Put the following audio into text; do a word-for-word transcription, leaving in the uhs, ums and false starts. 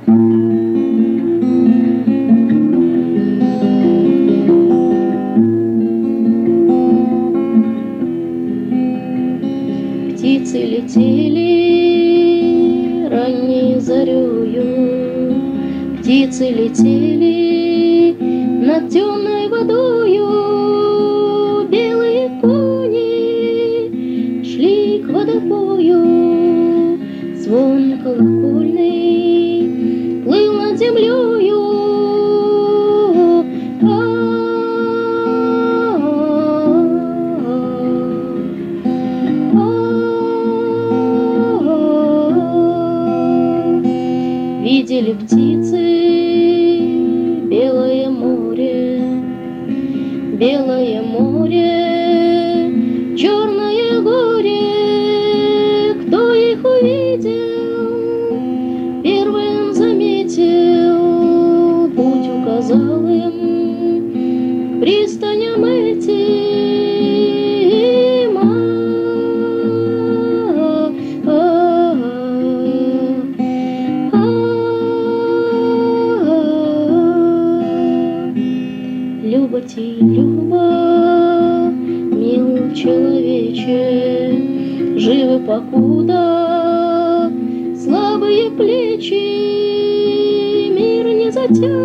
Птицы летели ранней зарею, птицы летели над темной водою, белые кони шли к водопою, звон колокольный плыл над землею. Видели птицы белое море, белое море, черное горе. Кто их увидел, первым заметил, путь указал им к пристаням этим. Люботи, Люба, мил человече, живы покуда слабые плечи, мир не затянет.